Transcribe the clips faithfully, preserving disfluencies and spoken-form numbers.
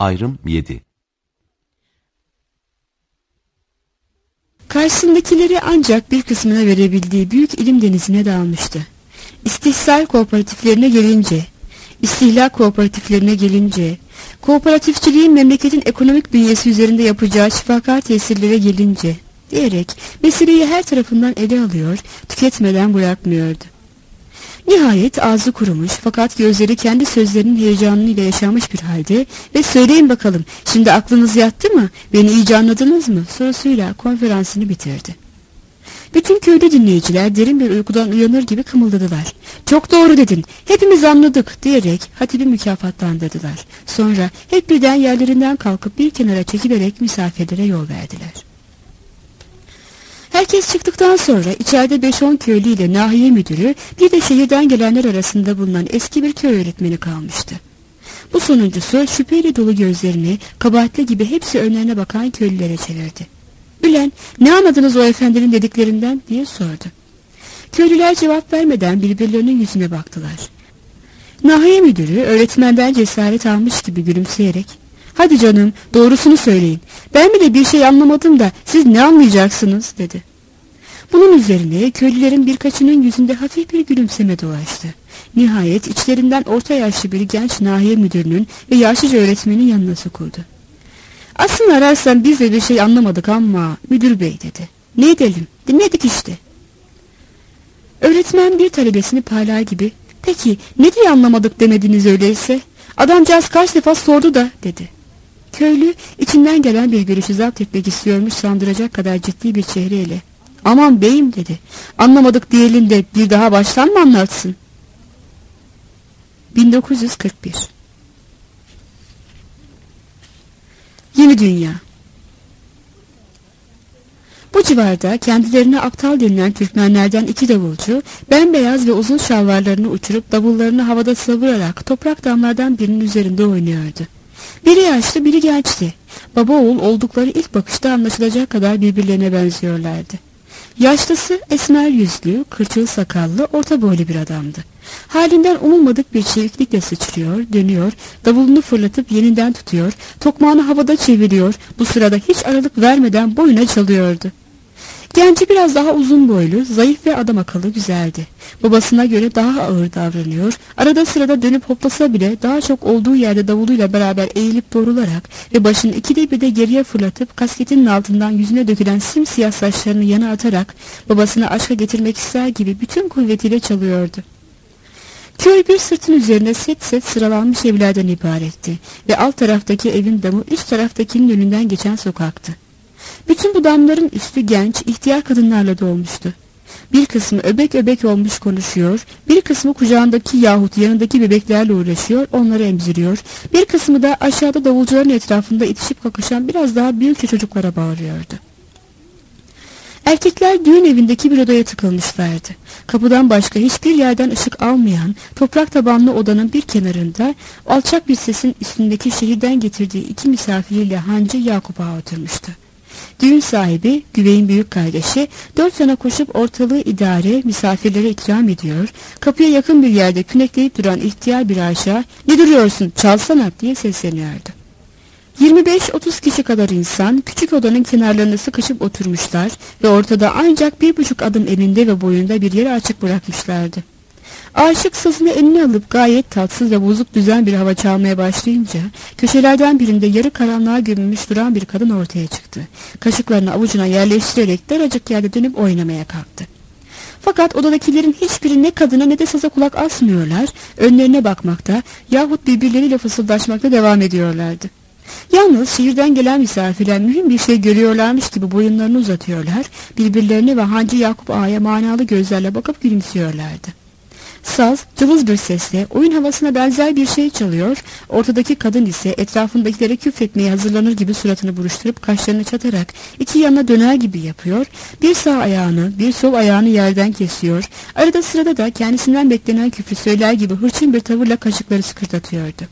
Ayrım yedi. Karşısındakileri ancak bir kısmına verebildiği büyük ilim denizine dalmıştı. İstihsal kooperatiflerine gelince, istihlak kooperatiflerine gelince, kooperatifçiliğin memleketin ekonomik bünyesi üzerinde yapacağı şifakar tesirlere gelince diyerek meseleyi her tarafından ele alıyor, tüketmeden bırakmıyordu. Nihayet ağzı kurumuş fakat gözleri kendi sözlerinin heyecanıyla yaşanmış bir halde ve "Söyleyin bakalım, şimdi aklınız yattı mı, beni iyice anladınız mı?" sorusuyla konferansını bitirdi. Bütün köylü dinleyiciler derin bir uykudan uyanır gibi kımıldadılar. "Çok doğru dedin, hepimiz anladık" diyerek hatibi mükafatlandırdılar. Sonra hep birden yerlerinden kalkıp bir kenara çekilerek misafirlere yol verdiler. Herkes çıktıktan sonra içeride beş on köylü ile nahiye müdürü, bir de şehirden gelenler arasında bulunan eski bir köy öğretmeni kalmıştı. Bu sonuncusu şüpheyle dolu gözlerini kabahatli gibi hepsi önlerine bakan köylülere çevirdi. "Ülen, ne anladınız o efendinin dediklerinden?" diye sordu. Köylüler cevap vermeden birbirlerinin yüzüne baktılar. Nahiye müdürü öğretmenden cesaret almış gibi gülümseyerek "Hadi canım, doğrusunu söyleyin. Ben bile bir şey anlamadım da siz ne anlayacaksınız?" dedi. Bunun üzerine köylülerin birkaçının yüzünde hafif bir gülümseme dolaştı. Nihayet içlerinden orta yaşlı bir genç nahiye müdürünün ve yaşlıca öğretmenin yanına sokuldu. "Aslında ararsan biz de bir şey anlamadık ama müdür bey" dedi. "Ne edelim? Dinledik işte." Öğretmen bir talebesini parlar gibi "Peki ne diye anlamadık demediniz öyleyse? Adamcağız kaç defa sordu da" dedi. Köylü içinden gelen bir gülüşü zapt etmek istiyormuş sandıracak kadar ciddi bir çehreyle "Aman beyim" dedi. "Anlamadık diyelim de bir daha baştan mı anlatsın?" bin dokuz yüz kırk bir. Yeni Dünya. Bu civarda kendilerine aptal denilen Türkmenlerden iki davulcu, bembeyaz ve uzun şalvarlarını uçurup davullarını havada savurarak toprak damlardan birinin üzerinde oynuyordu. Biri yaşlı, biri gençti. Baba oğul oldukları ilk bakışta anlaşılacak kadar birbirlerine benziyorlardı. Yaşlısı esmer yüzlü, kırçıl sakallı, orta boylu bir adamdı. Halinden umulmadık bir çeviklikle sıçrıyor, dönüyor, davulunu fırlatıp yeniden tutuyor, tokmağını havada çeviriyor, bu sırada hiç aralık vermeden boyuna çalıyordu. Genci biraz daha uzun boylu, zayıf ve adam akıllı güzeldi. Babasına göre daha ağır davranıyor, arada sırada dönüp hoplasa bile daha çok olduğu yerde davuluyla beraber eğilip doğrularak ve başını ikide bir de geriye fırlatıp kasketinin altından yüzüne dökülen simsiyah saçlarını yana atarak babasını aşka getirmek ister gibi bütün kuvvetiyle çalıyordu. Köy bir sırtın üzerine set set sıralanmış evlerden ibaretti ve alt taraftaki evin damı üst taraftakinin önünden geçen sokaktı. Bütün bu damların üstü genç, ihtiyar kadınlarla dolmuştu. Bir kısmı öbek öbek olmuş konuşuyor, bir kısmı kucağındaki yahut yanındaki bebeklerle uğraşıyor, onları emziriyor, bir kısmı da aşağıda davulcuların etrafında itişip kakışan biraz daha büyükçe çocuklara bağırıyordu. Erkekler düğün evindeki bir odaya tıkılmışlardı. Kapıdan başka hiçbir yerden ışık almayan toprak tabanlı odanın bir kenarında alçak bir sesin üstündeki şehirden getirdiği iki misafiriyle Hancı Yakup Ağa oturmuştu. Düğün sahibi, güveyin büyük kardeşi, dört yana koşup ortalığı idare, misafirlere ikram ediyor, kapıya yakın bir yerde künekleyip duran ihtiyar bir aşağı, "Ne duruyorsun, çalsana" diye sesleniyordu. yirmi beş otuz kişi kadar insan, küçük odanın kenarlarına sıkışıp oturmuşlar ve ortada ancak bir buçuk adım eninde ve boyunda bir yeri açık bırakmışlardı. Aşık sazını eline alıp gayet tatsız ve bozuk düzen bir hava çalmaya başlayınca köşelerden birinde yarı karanlığa gömülmüş duran bir kadın ortaya çıktı. Kaşıklarını avucuna yerleştirerek daracık yerde dönüp oynamaya kalktı. Fakat odadakilerin hiçbiri ne kadına ne de saza kulak asmıyorlar, önlerine bakmakta yahut birbirleriyle fısıldaşmakta devam ediyorlardı. Yalnız şehirden gelen misafirler mühim bir şey görüyorlarmış gibi boyunlarını uzatıyorlar, birbirlerine ve Hancı Yakup Ağa'ya manalı gözlerle bakıp gülümsüyorlardı. Saz, cılız bir sesle oyun havasına benzer bir şey çalıyor, ortadaki kadın ise etrafındakilere küfretmeye hazırlanır gibi suratını buruşturup kaşlarını çatarak iki yanına döner gibi yapıyor, bir sağ ayağını bir sol ayağını yerden kesiyor, arada sırada da kendisinden beklenen küfrü söyler gibi hırçın bir tavırla kaşıkları sıkırdatıyordu.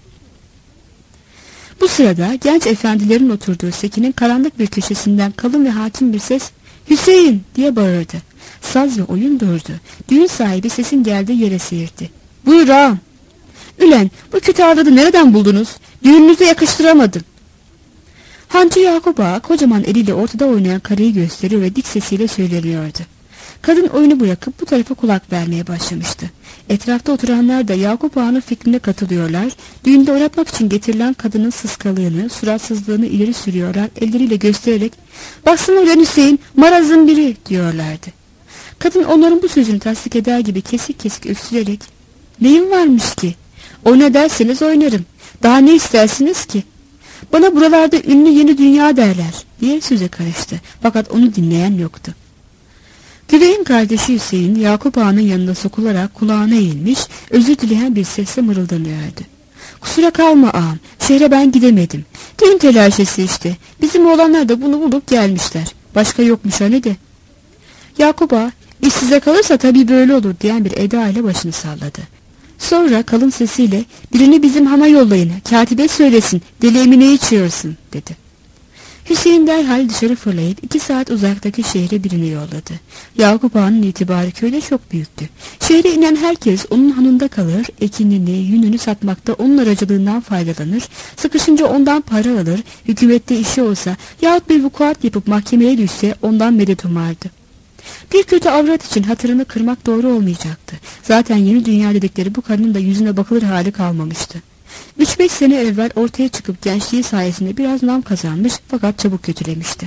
Bu sırada genç efendilerin oturduğu sekinin karanlık bir köşesinden kalın ve hakim bir ses "Hüseyin!" diye bağırdı. Saz ve oyun durdu. Düğün sahibi sesin geldiği yere seyirtti. "Buyur ağam." Ülen, bu kötü avradı nereden buldunuz? Düğününüze yakıştıramadım. Hancı Yakup Ağa kocaman eliyle ortada oynayan karıyı gösteriyor ve dik sesiyle söyleniyordu. Kadın oyunu bırakıp bu tarafa kulak vermeye başlamıştı. Etrafta oturanlar da Yakup Ağa'nın fikrine katılıyorlar. Düğünde oynatmak için getirilen kadının sıskalığını, suratsızlığını ileri sürüyorlar. Elleriyle göstererek "Baksana ulan Hüseyin, marazın biri" diyorlardı. Kadın onların bu sözünü tasdik eder gibi kesik kesik öksürerek "Neyim varmış ki? Oyna derseniz oynarım. Daha ne istersiniz ki? Bana buralarda ünlü yeni dünya derler" diye söze karıştı. Fakat onu dinleyen yoktu. Güveyin kardeşi Hüseyin, Yakup Ağa'nın yanına sokularak kulağına eğilmiş, özür dileyen bir sesle mırıldanıyordu. "Kusura kalma ağam, şehre ben gidemedim. Düğün telaşesi işte. Bizim oğlanlar da bunu bulup gelmişler. Başka yokmuş hani de." Yakup Ağa, "İş size kalırsa tabii böyle olur" diyen bir eda ile başını salladı. Sonra kalın sesiyle "Birini bizim hana yollayın, katibe söylesin, deli Emine'yi içiyorsun" dedi. Hüseyin derhal dışarı fırlayıp iki saat uzaktaki şehre birini yolladı. Yakup Ağa'nın itibarı köyde çok büyüktü. Şehre inen herkes onun hanında kalır, ekinini, yününü satmakta onun aracılığından faydalanır, sıkışınca ondan para alır, hükümette işi olsa yahut bir vukuat yapıp mahkemeye düşse ondan medet umardı. Bir kötü avrat için hatırını kırmak doğru olmayacaktı. Zaten yeni dünya dedikleri bu kadının da yüzüne bakılır hali kalmamıştı. Üç beş sene evvel ortaya çıkıp gençliği sayesinde biraz nam kazanmış fakat çabuk kötülemişti.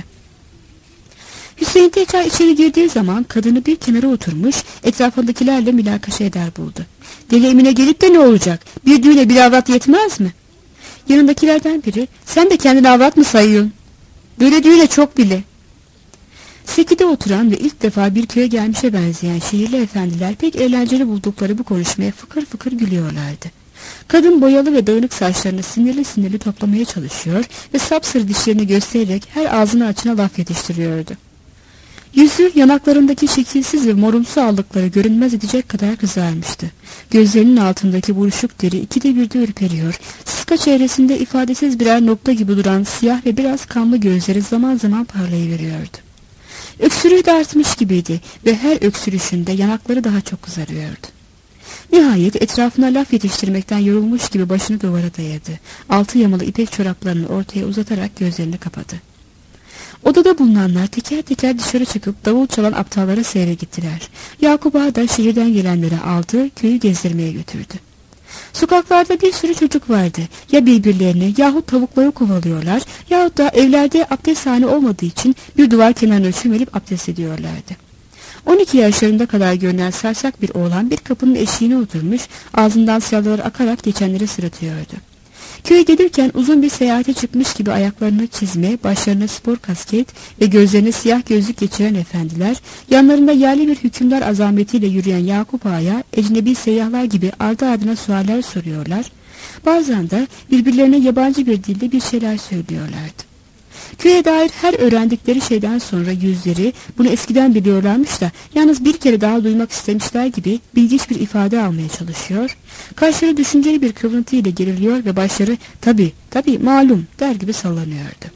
Hüseyin tekrar içeri girdiği zaman kadını bir kenara oturmuş, etrafındakilerle münakaşa eder buldu. "Deli Emine gelip de ne olacak? Bir düğüne bir avrat yetmez mi?" Yanındakilerden biri "Sen de kendini avrat mı sayıyorsun? Böyle düğüne çok bile." Sekide oturan ve ilk defa bir köye gelmişe benzeyen şehirli efendiler pek eğlenceli buldukları bu konuşmaya fıkır fıkır gülüyorlardı. Kadın boyalı ve dağınık saçlarını sinirli sinirli toplamaya çalışıyor ve sapsarı dişlerini göstererek her ağzını açına laf yetiştiriyordu. Yüzü yanaklarındaki şekilsiz ve morumsu allıkları görünmez edecek kadar kızarmıştı. Gözlerinin altındaki buruşuk deri ikide birde ürperiyor. Sıska çevresinde ifadesiz birer nokta gibi duran siyah ve biraz kanlı gözleri zaman zaman parlayıveriyordu. Öksürüğü de artmış gibiydi ve her öksürüşünde yanakları daha çok kızarıyordu. Nihayet etrafına laf yetiştirmekten yorulmuş gibi başını duvara dayadı. Altı yamalı ipek çoraplarını ortaya uzatarak gözlerini kapadı. Odada bulunanlar teker teker dışarı çıkıp davul çalan aptallara seyre gittiler. Yakup Ağa da şehirden gelenleri aldı, köyü gezdirmeye götürdü. Sokaklarda bir sürü çocuk vardı. Ya birbirlerini yahut tavukları kovalıyorlar yahut da evlerde abdesthane olmadığı için bir duvar kenarına çömelip abdest ediyorlardı. on iki yaşlarında kadar görünen sarsak bir oğlan bir kapının eşiğine oturmuş, ağzından salyalar akarak geçenleri sıratıyordu. Köye gelirken uzun bir seyahate çıkmış gibi ayaklarına çizme, başlarına spor kasket ve gözlerine siyah gözlük geçiren efendiler, yanlarında yerli bir hükümdar azametiyle yürüyen Yakup Ağa'ya ecnebi seyyahlar gibi ardı ardına sualler soruyorlar, bazen de birbirlerine yabancı bir dilde bir şeyler söylüyorlardı. Köye dair her öğrendikleri şeyden sonra yüzleri bunu eskiden biliyorlarmış da yalnız bir kere daha duymak istemişler gibi bilgiç bir ifade almaya çalışıyor. Karşıları düşünceli bir kıvrıntı ile geriliyor ve başları tabi tabi malum der gibi sallanıyordu.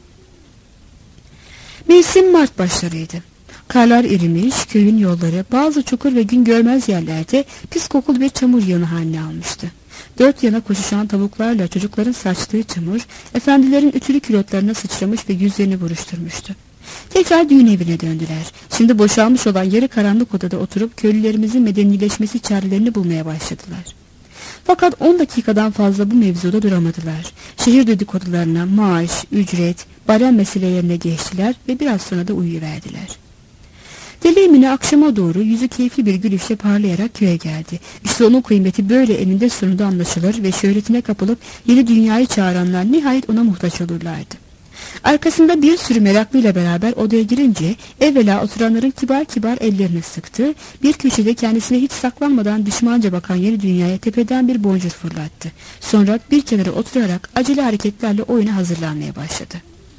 Mevsim Mart başlarıydı. Karlar erimiş, köyün yolları bazı çukur ve gün görmez yerlerde pis kokulu bir çamur yığını haline almıştı. Dört yana koşuşan tavuklarla çocukların saçtığı çamur, efendilerin ütülü külotlarına sıçramış ve yüzlerini buruşturmuştu. Tekrar düğün evine döndüler. Şimdi boşalmış olan yarı karanlık odada oturup köylülerimizin medenileşmesi çarelerini bulmaya başladılar. Fakat on dakikadan fazla bu mevzuda duramadılar. Şehir dedikodularına, maaş, ücret, barem meselelerine geçtiler ve biraz sonra da uyuverdiler. Deli Emine akşama doğru yüzü keyifli bir gülüşle parlayarak köye geldi. İşte onun kıymeti böyle eninde sonunda anlaşılır ve şöhretine kapılıp yeni dünyayı çağıranlar nihayet ona muhtaç olurlardı. Arkasında bir sürü meraklıyla beraber odaya girince evvela oturanların kibar kibar ellerini sıktı, bir köşede kendisine hiç saklanmadan düşmanca bakan yeni dünyaya tepeden bir boncuk fırlattı. Sonra bir kenara oturarak acele hareketlerle oyuna hazırlanmaya başladı.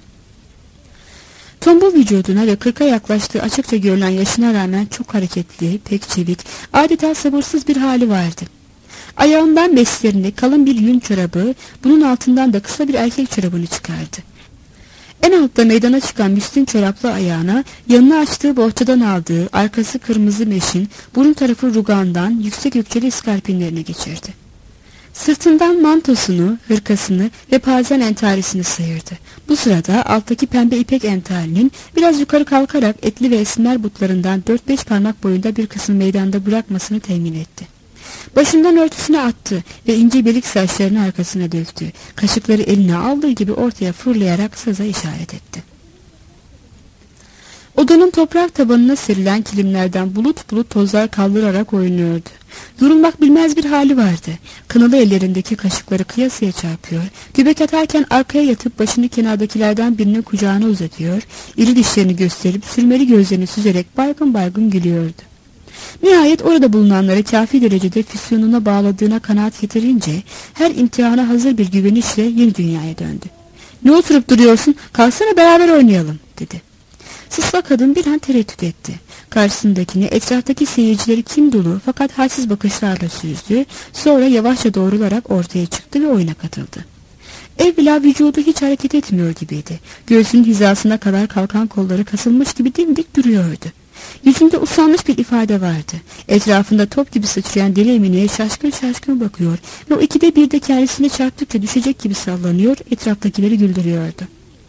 Tombul vücuduna ve kırka yaklaştığı açıkça görülen yaşına rağmen çok hareketli, pek çevik, adeta sabırsız bir hali vardı. Ayağından beslerini kalın bir yün çorabı, bunun altından da kısa bir erkek çorabını çıkardı. En altta meydana çıkan müslin çoraplı ayağına, yanına açtığı bohçadan aldığı, arkası kırmızı meşin, burun tarafı rugandan yüksek ökçeli iskarpinlerine geçirdi. Sırtından mantosunu, hırkasını ve pazen entarisini sıyırdı. Bu sırada alttaki pembe ipek entarinin biraz yukarı kalkarak etli ve esmer butlarından dört beş parmak boyunda bir kısım meydanda bırakmasını temin etti. Başından örtüsüne attı ve ince belik saçlarını arkasına döktü. Kaşıkları eline aldığı gibi ortaya fırlayarak saza işaret etti. Odanın toprak tabanına serilen kilimlerden bulut bulut tozlar kaldırarak oynuyordu. Durulmak bilmez bir hali vardı. Kınalı ellerindeki kaşıkları kıyasıya çarpıyor, göbek atarken arkaya yatıp başını kenardakilerden birine kucağına uzatıyor, iri dişlerini gösterip sürmeli gözlerini süzerek baygın baygın gülüyordu. Nihayet orada bulunanları kafi derecede füsyonuna bağladığına kanaat getirince her imtihana hazır bir güvenişle yeni dünyaya döndü. "Ne oturup duruyorsun? Kalksana beraber oynayalım," dedi. Sısla kadın bir an tereddüt etti. Karşısındakini, etraftaki seyircileri kim dolu fakat halsiz bakışlarla süzdü, sonra yavaşça doğrularak ortaya çıktı ve oyuna katıldı. Evvela vücudu hiç hareket etmiyor gibiydi. Göğsünün hizasına kadar kalkan kolları kasılmış gibi dimdik duruyordu. Yüzünde usanmış bir ifade vardı. Etrafında top gibi sıçrayan deli Emine'ye şaşkın şaşkın bakıyor ve o ikide bir de kendisine çarptıkça düşecek gibi sallanıyor, etraftakileri güldürüyordu.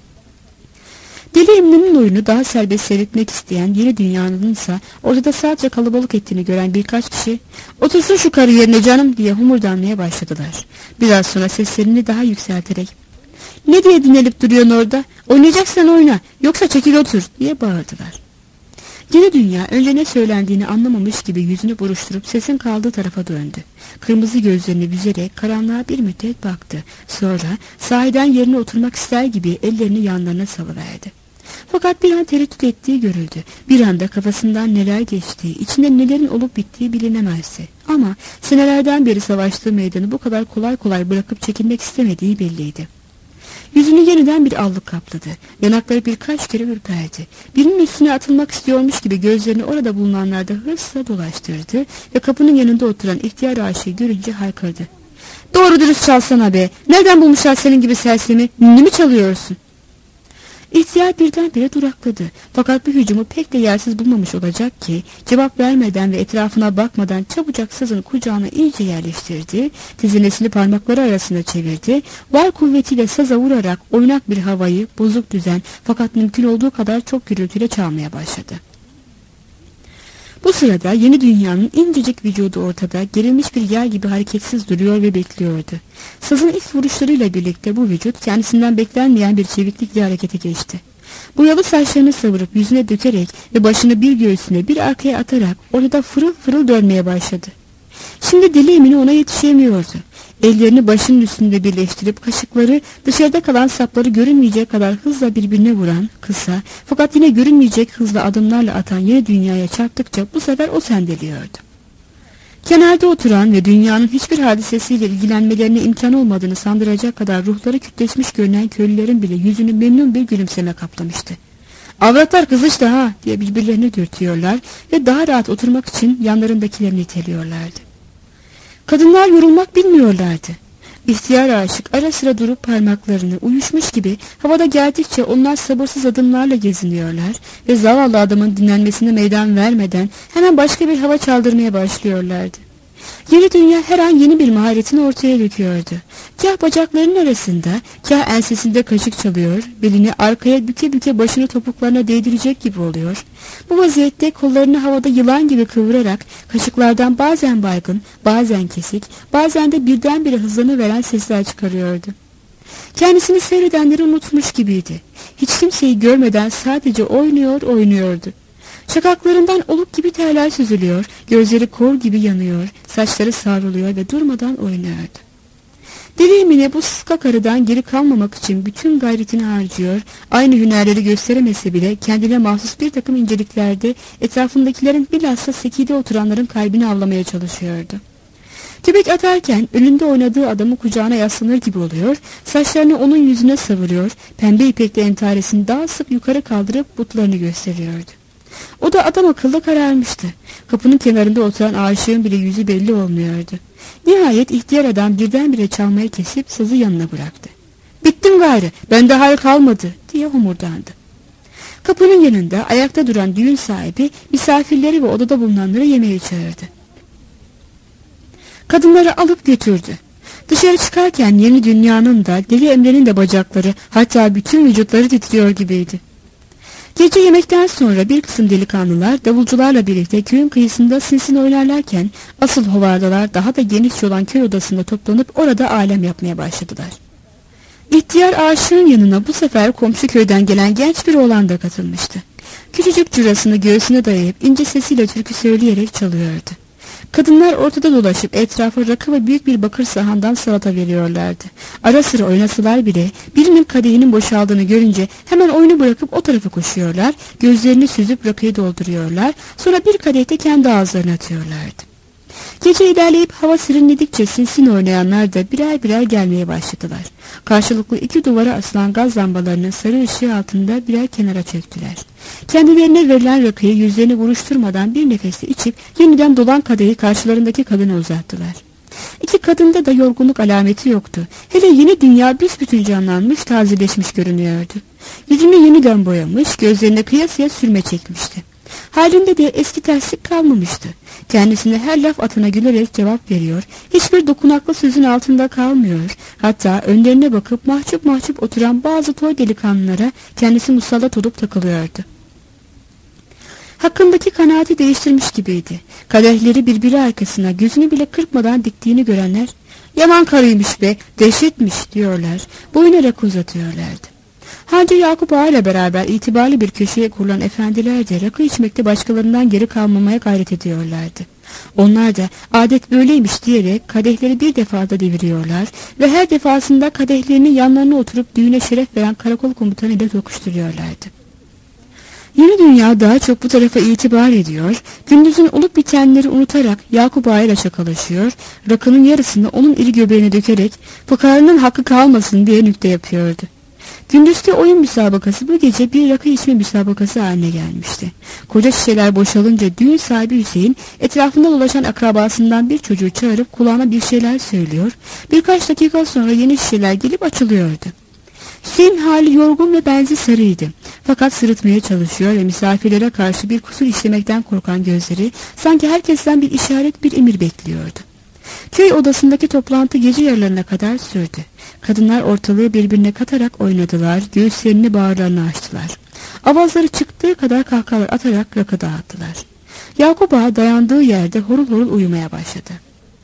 Deli Emine'nin oyunu daha serbest seyretmek isteyen yeni dünyanınsa ortada sadece kalabalık ettiğini gören birkaç kişi "Otursun şu karı yerine canım," diye humurdanmaya başladılar. Biraz sonra seslerini daha yükselterek "Ne diye dinlenip duruyorsun orada? Oynayacaksan oyna, yoksa çekil otur," diye bağırdılar. Yeni dünya önce ne söylendiğini anlamamış gibi yüzünü buruşturup sesin kaldığı tarafa döndü. Kırmızı gözlerini büzerek karanlığa bir müddet baktı. Sonra sahiden yerine oturmak ister gibi ellerini yanlarına salıverdi. Fakat bir an tereddüt ettiği görüldü. Bir anda kafasından neler geçtiği, içinde nelerin olup bittiği bilinemezdi. Ama senelerden beri savaştığı meydanı bu kadar kolay kolay bırakıp çekilmek istemediği belliydi. Yüzünü yeniden bir allık kapladı. Yanakları birkaç kere ürperdi. Birinin üstüne atılmak istiyormuş gibi gözlerini orada bulunanlarda hırsla dolaştırdı ve kapının yanında oturan ihtiyar aşığı görünce haykırdı. "Doğru dürüst çalsana be! Nereden bulmuşlar senin gibi sersemi? Ninni mi çalıyorsun?" İhtiyar birdenbire durakladı. Fakat bu hücumu pek de yersiz bulmamış olacak ki cevap vermeden ve etrafına bakmadan çabucak sazını kucağına iyice yerleştirdi, tizinesini parmakları arasında çevirdi, var kuvvetiyle saza vurarak oynak bir havayı bozuk düzen fakat mümkün olduğu kadar çok gürültüyle çalmaya başladı. Bu sırada yeni dünyanın incecik vücudu ortada, gerilmiş bir yer gibi hareketsiz duruyor ve bekliyordu. Sazın ilk vuruşlarıyla birlikte bu vücut kendisinden beklenmeyen bir çeviklikle harekete geçti. Boyalı saçlarını savurup yüzüne dökerek ve başını bir göğsüne bir arkaya atarak orada fırıl fırıl dönmeye başladı. Şimdi deli Emine ona yetişemiyordu. Ellerini başının üstünde birleştirip kaşıkları dışarıda kalan sapları görünmeyecek kadar hızla birbirine vuran, kısa fakat yine görünmeyecek hızla adımlarla atan yeni dünyaya çarptıkça bu sefer o sendeliyordu. Kenarda oturan ve dünyanın hiçbir hadisesiyle ilgilenmelerine imkan olmadığını sandıracak kadar ruhları kütleşmiş görünen köylülerin bile yüzünü memnun bir gülümseme kaplamıştı. "Avratlar kızıştı ha!" diye birbirlerini dürtüyorlar ve daha rahat oturmak için yanlarındakilerini iteliyorlardı. Kadınlar yorulmak bilmiyorlardı. İhtiyar aşık ara sıra durup parmaklarını uyuşmuş gibi havada geldikçe onlar sabırsız adımlarla geziniyorlar ve zavallı adamın dinlenmesine meydan vermeden hemen başka bir hava çaldırmaya başlıyorlardı. Yeni dünya her an yeni bir maharetini ortaya döküyordu. Kah bacaklarının arasında, kah ensesinde kaşık çalıyor, belini arkaya büke büke başını topuklarına değdirecek gibi oluyor. Bu vaziyette kollarını havada yılan gibi kıvırarak kaşıklardan bazen baygın, bazen kesik, bazen de birdenbire hızlanıveren sesler çıkarıyordu. Kendisini seyredenleri unutmuş gibiydi. Hiç kimseyi görmeden sadece oynuyor oynuyordu. Şakaklarından oluk gibi terler süzülüyor, gözleri kor gibi yanıyor, saçları savruluyor ve durmadan oynuyordu. Deli Emine bu sıska karıdan geri kalmamak için bütün gayretini harcıyor, aynı hünerleri gösteremese bile kendine mahsus bir takım inceliklerde etrafındakilerin bilhassa sekide oturanların kalbini avlamaya çalışıyordu. Göbek atarken önünde oynadığı adamı kucağına yaslanır gibi oluyor, saçlarını onun yüzüne savuruyor, pembe ipekli entaresini daha sık yukarı kaldırıp butlarını gösteriyordu. O da adam akıllı kararmıştı. Kapının kenarında oturan aşığın bile yüzü belli olmuyordu. Nihayet ihtiyar adam birdenbire çalmayı kesip sazı yanına bıraktı. "Bittim gayrı, bende hal kalmadı," diye homurdandı. Kapının yanında ayakta duran düğün sahibi misafirleri ve odada bulunanları yemeğe çağırdı. Kadınları alıp götürdü. Dışarı çıkarken yeni dünyanın da Deli Emre'nin de bacakları, hatta bütün vücutları titriyor gibiydi. Gece yemekten sonra bir kısım delikanlılar davulcularla birlikte köyün kıyısında sinsin oynarlarken asıl hovardalar daha da geniş olan köy odasında toplanıp orada alem yapmaya başladılar. İhtiyar aşığın yanına bu sefer komşu köyden gelen genç bir oğlan da katılmıştı. Küçücük cürasını göğsüne dayayıp ince sesiyle türkü söyleyerek çalıyordu. Kadınlar ortada dolaşıp etrafa rakı ve büyük bir bakır sahandan salata veriyorlardı. Ara sıra oynasalar bile birinin kadehinin boşaldığını görünce hemen oyunu bırakıp o tarafa koşuyorlar, gözlerini süzüp rakıyı dolduruyorlar, sonra bir kadehte kendi ağızlarına atıyorlardı. Gece ilerleyip hava serinledikçe sinsin oynayanlar da birer birer gelmeye başladılar. Karşılıklı iki duvara asılan gaz lambalarının sarı ışığı altında birer kenara çöktüler. Kendilerine verilen rakıyı yüzlerini buruşturmadan bir nefeste içip yeniden dolan kadehi karşılarındaki kadına uzattılar. İki kadında da yorgunluk alameti yoktu. Hele yeni dünya büsbütün canlanmış, tazeleşmiş görünüyordu. Yüzünü yeniden boyamış, gözlerine kıyasıya sürme çekmişti. Halinde de eski terslik kalmamıştı. Kendisine her laf atına gülerek cevap veriyor, hiçbir dokunaklı sözün altında kalmıyor. Hatta önlerine bakıp mahcup mahcup oturan bazı toy delikanlılara kendisi musallat olup takılıyordu. Hakkındaki kanaati değiştirmiş gibiydi. Kadehleri birbiri arkasına gözünü bile kırpmadan diktiğini görenler, "Yaman karıymış be, dehşetmiş" diyorlar, boyuna rakı uzatıyorlardı. Hacı Yakup Ağa ile beraber itibarlı bir köşeye kurulan efendiler de rakı içmekte başkalarından geri kalmamaya gayret ediyorlardı. Onlar da adet böyleymiş diyerek kadehleri bir defada deviriyorlar ve her defasında kadehlerinin yanlarına oturup düğüne şeref veren karakol komutanı ile tokuşturuyorlardı. Yeni dünya daha çok bu tarafa itibar ediyor, gündüzün olup bitenleri unutarak Yakup Ağa ile şakalaşıyor, rakının yarısını onun iri göbeğine dökerek fıkarının hakkı kalmasın diye nükte yapıyordu. Gündüzki oyun müsabakası bu gece bir rakı içme müsabakası haline gelmişti. Koca şişeler boşalınca düğün sahibi Hüseyin etrafında dolaşan akrabasından bir çocuğu çağırıp kulağına bir şeyler söylüyor, birkaç dakika sonra yeni şişeler gelip açılıyordu. Hüseyin hali yorgun ve benzi sarıydı. Fakat sırıtmaya çalışıyor ve misafirlere karşı bir kusur işlemekten korkan gözleri sanki herkesten bir işaret, bir emir bekliyordu. Köy odasındaki toplantı gece yarılarına kadar sürdü. Kadınlar ortalığı birbirine katarak oynadılar, göğüslerini bağırlarına açtılar. Avazları çıktığı kadar kahkahalar atarak rakı dağıttılar. Yakup Ağa dayandığı yerde horul horul uyumaya başladı.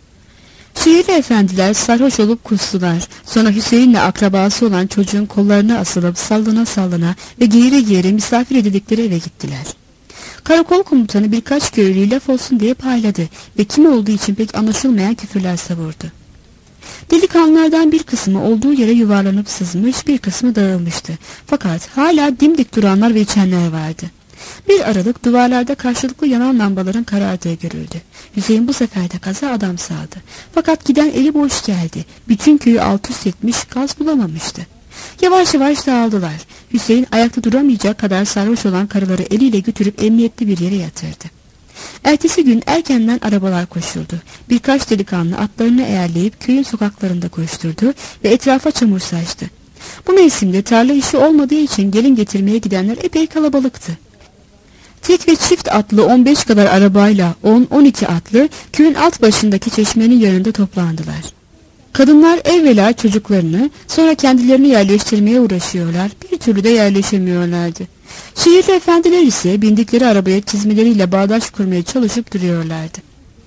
Şehirli efendiler sarhoş olup kustular. Sonra Hüseyin'le akrabası olan çocuğun kollarına asılıp sallana sallana ve geğire geğire misafir edildikleri eve gittiler. Karakol komutanı birkaç köylüyü laf olsun diye payladı ve kim olduğu için pek anlaşılmayan küfürler savurdu. Delikanlılardan bir kısmı olduğu yere yuvarlanıp sızmış, bir kısmı dağılmıştı. Fakat hala dimdik duranlar ve içenler vardı. Bir aralık duvarlarda karşılıklı yanan lambaların karardığı görüldü. Hüseyin bu sefer de kaza adam sağdı. Fakat giden eli boş geldi. Bütün köyü alt üst etmiş, gaz bulamamıştı. Yavaş yavaş dağıldılar. Hüseyin ayakta duramayacak kadar sarhoş olan karıları eliyle götürüp emniyetli bir yere yatırdı. Ertesi gün erkenden arabalar koşuldu. Birkaç delikanlı atlarını eğerleyip köyün sokaklarında koşturdu ve etrafa çamur saçtı. Bu mevsimde tarla işi olmadığı için gelin getirmeye gidenler epey kalabalıktı. Tek ve çift atlı on beş kadar arabayla on on iki atlı köyün alt başındaki çeşmenin yanında toplandılar. Kadınlar evvela çocuklarını, sonra kendilerini yerleştirmeye uğraşıyorlar, bir türlü de yerleşemiyorlardı. Şehirli efendiler ise bindikleri arabaya çizmeleriyle bağdaş kurmaya çalışıp duruyorlardı.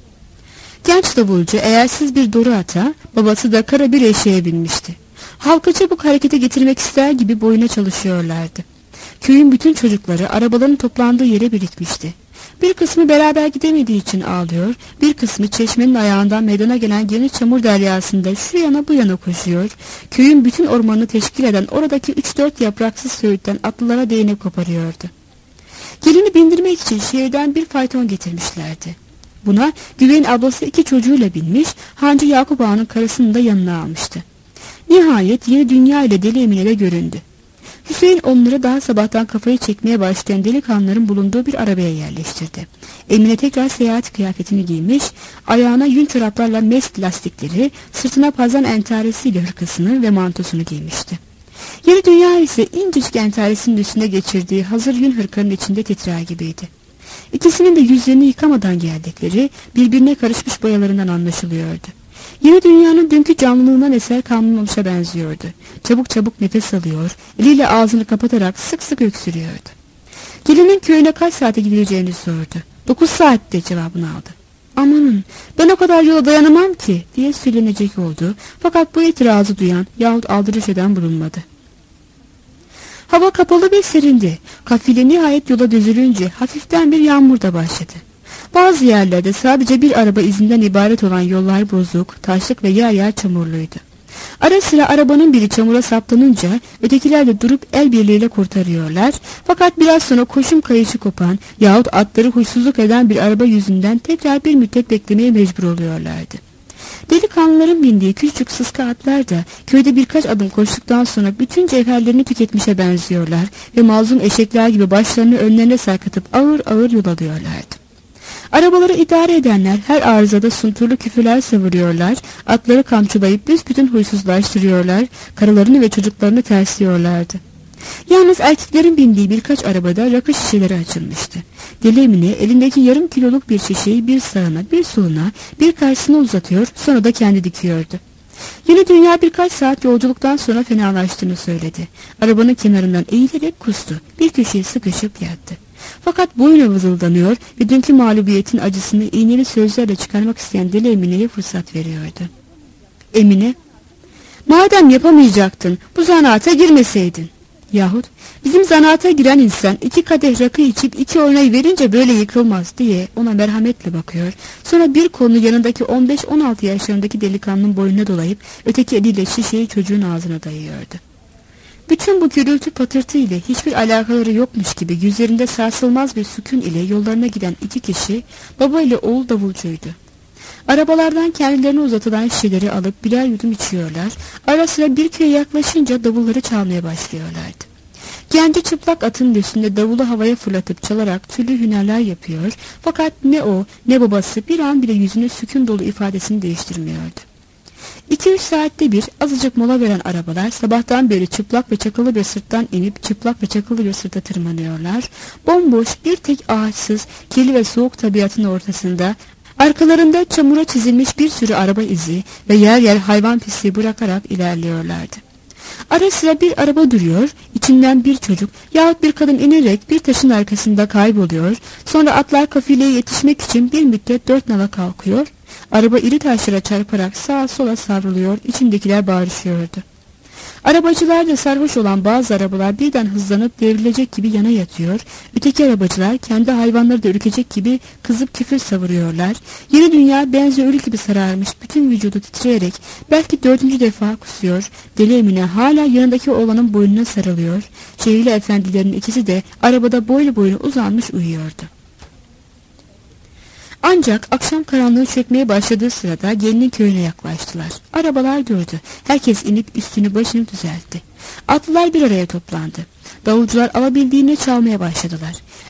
Genç davulcu eğersiz bir doru ata, babası da kara bir eşeğe binmişti. Halkı çabuk harekete getirmek ister gibi boyuna çalışıyorlardı. Köyün bütün çocukları arabaların toplandığı yere birikmişti. Bir kısmı beraber gidemediği için ağlıyor, bir kısmı çeşmenin ayağından meydana gelen geniş çamur deryasında şu yana bu yana koşuyor, köyün bütün ormanını teşkil eden oradaki üç dört yapraksız söğütten atlılara değnek koparıyordu. Gelini bindirmek için şehirden bir fayton getirmişlerdi. Buna Güven ablası iki çocuğuyla binmiş, Hancı Yakup Ağa'nın karısını da yanına almıştı. Nihayet yeni dünya ile Deli Emine'de göründü. Hüseyin onları daha sabahtan kafayı çekmeye başlayan delikanlıların bulunduğu bir arabaya yerleştirdi. Emine tekrar seyahat kıyafetini giymiş, ayağına yün çoraplarla mest lastikleri, sırtına pazan entaresiyle hırkasını ve mantosunu giymişti. Yeni dünya ise incecik entaresinin üstünde geçirdiği hazır yün hırkanın içinde titrer gibiydi. İkisinin de yüzlerini yıkamadan geldikleri birbirine karışmış boyalarından anlaşılıyordu. Yeni dünyanın dünkü canlılığından eser kalmamışa benziyordu. Çabuk çabuk nefes alıyor, eliyle ağzını kapatarak sık sık öksürüyordu. Gelinin köyüne kaç saate gidileceğini sordu. Dokuz saatte cevabını aldı. Amanın, ben o kadar yola dayanamam ki diye söylenecek oldu. Fakat bu itirazı duyan yahut aldırış eden bulunmadı. Hava kapalı ve serindi. Kafile nihayet yola düzülünce hafiften bir yağmur da başladı. Bazı yerlerde sadece bir araba izinden ibaret olan yollar bozuk, taşlık ve yer yer çamurluydu. Ara sıra arabanın biri çamura saplanınca ötekiler de durup el birliğiyle kurtarıyorlar. Fakat biraz sonra koşum kayışı kopan yahut atları huysuzluk eden bir araba yüzünden tekrar bir müddet beklemeye mecbur oluyorlardı. Delikanlıların bindiği küçük sıska atlar da köyde birkaç adım koştuktan sonra bütün cevherlerini tüketmişe benziyorlar ve mazlum eşekler gibi başlarını önlerine sarkıtıp ağır ağır yol alıyorlardı. Arabaları idare edenler her arızada sunturlu küfürler savuruyorlar, atları kamçılayıp büsbütün huysuzlaştırıyorlar, karılarını ve çocuklarını tersliyorlardı. Yalnız erkeklerin bindiği birkaç arabada rakı şişeleri açılmıştı. Deli Emine elindeki yarım kiloluk bir şişeyi bir sağına, bir soluna, bir karşısına uzatıyor, sonra da kendi dikiyordu. Yeni dünya birkaç saat yolculuktan sonra fenalaştığını söyledi. Arabanın kenarından eğilerek kustu, bir köşeye sıkışıp yattı. Fakat boyuna vızıldanıyor ve dünkü mağlubiyetin acısını iğneli sözlerle çıkarmak isteyen Deli Emine'ye fırsat veriyordu. Emine, madem yapamayacaktın, bu zanaata girmeseydin. Yahut bizim zanaata giren insan iki kadeh rakı içip iki oynayı verince böyle yıkılmaz diye ona merhametle bakıyor. Sonra bir kolunu yanındaki on beş on altı yaşlarındaki delikanlının boynuna dolayıp öteki eliyle şişeyi çocuğun ağzına dayıyordu. Bütün bu gürültü patırtı ile hiçbir alakaları yokmuş gibi yüzlerinde sarsılmaz bir sükun ile yollarına giden iki kişi baba ile oğul davulcuydu. Arabalardan kendilerine uzatılan şişeleri alıp birer yudum içiyorlar, ara sıra bir köye yaklaşınca davulları çalmaya başlıyorlardı. Genci çıplak atın üstünde davulu havaya fırlatıp çalarak türlü hünerler yapıyor, fakat ne o ne babası bir an bile yüzünün sükun dolu ifadesini değiştirmiyordu. İki üç saatte bir azıcık mola veren arabalar sabahtan beri çıplak ve çakılı bir sırttan inip çıplak ve çakılı bir sırta tırmanıyorlar. Bomboş bir tek ağaçsız, kirli ve soğuk tabiatın ortasında arkalarında çamura çizilmiş bir sürü araba izi ve yer yer hayvan pisliği bırakarak ilerliyorlardı. Ara sıra bir araba duruyor, içinden bir çocuk yahut bir kadın inerek bir taşın arkasında kayboluyor, sonra atlar kafileye yetişmek için bir müddet dört nala kalkıyor, araba iri taşlara çarparak sağa sola savruluyor, içindekiler bağırışıyordu. Arabacılar da sarhoş olan bazı arabalar birden hızlanıp devrilecek gibi yana yatıyor, öteki arabacılar kendi hayvanları da ürkecek gibi kızıp küfür savuruyorlar. Yeni dünya benzi ölü gibi sararmış, bütün vücudu titreyerek belki dördüncü defa kusuyor. Deli Emine hala yanındaki oğlanın boynuna sarılıyor. Şehirli efendilerin ikisi de arabada boylu boyuna uzanmış uyuyordu. Ancak akşam karanlığı çökmeye başladığı sırada gelinin köyüne yaklaştılar. Arabalar durdu. Herkes inip üstünü başını düzeltti. Atlılar bir araya toplandı. Davulcular alabildiğini çalmaya başladılar.